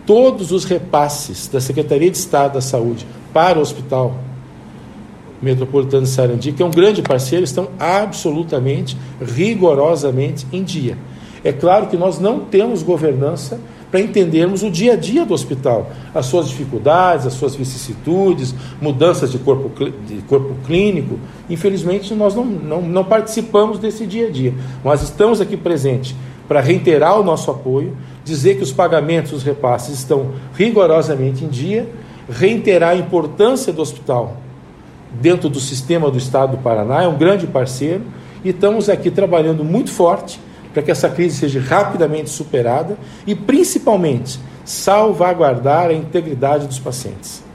todos os repasses da Secretaria de Estado da Saúde para o Hospital Metropolitano de Sarandi, que é um grande parceiro, estão absolutamente, rigorosamente em dia. É claro que nós não temos governança para entendermos o dia a dia do hospital, as suas dificuldades, as suas vicissitudes, mudanças de corpo clínico. Infelizmente, nós não participamos desse dia a dia. Mas estamos aqui presentes para reiterar o nosso apoio, dizer que os pagamentos, os repasses estão rigorosamente em dia, reiterar a importância do hospital dentro do sistema do Estado do Paraná, é um grande parceiro, e estamos aqui trabalhando muito forte para que essa crise seja rapidamente superada e, principalmente, salvaguardar a integridade dos pacientes.